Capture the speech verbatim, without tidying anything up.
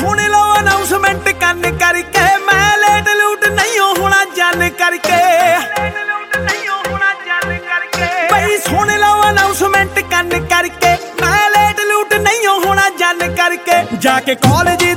सुन लो announcement कन करके, मैं लेट लूट नहीं होना जन करके। बई सुन लो अनाउंसमेंट कन करके, मैं लेट लूट नहीं होना जन करके। जाके कॉलेज